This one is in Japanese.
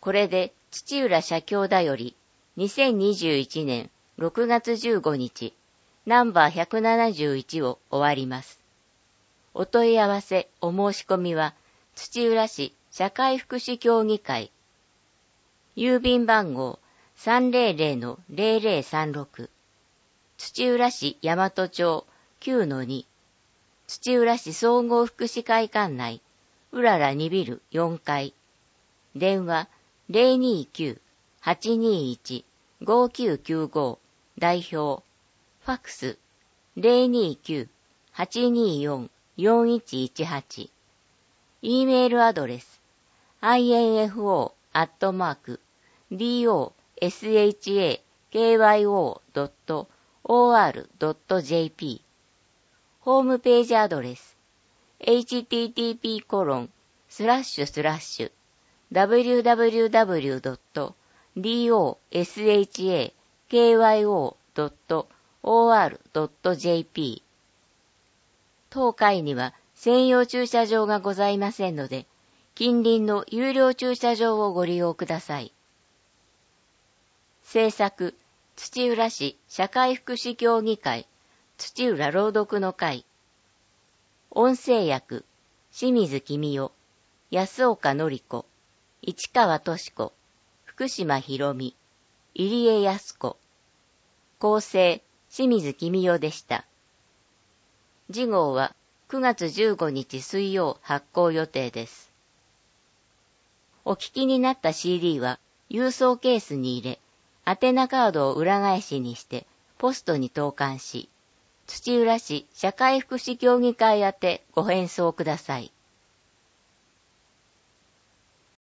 これで土浦社協だより2021年6月15日ナンバー171を終わります。お問い合わせお申し込みは土浦市社会福祉協議会郵便番号 300-0036 土浦市大和町 9-2 土浦市総合福祉会館内うらら2ビル4階電話 029-821-5995 代表ファクス 029-824-4118 E メールアドレス info@dosakyo.or.jp ホームページアドレス http://www.dosakyo.or.jp 当会には専用駐車場がございませんので、近隣の有料駐車場をご利用ください。制作、土浦市社会福祉協議会、土浦朗読の会。音声役、清水君代、安岡典子、市川敏子、福島博美、入江康子。構成、清水君代でした。次号は9月15日水曜発行予定です。お聞きになった CD は郵送ケースに入れ、宛名カードを裏返しにしてポストに投函し、土浦市社会福祉協議会宛てご返送ください。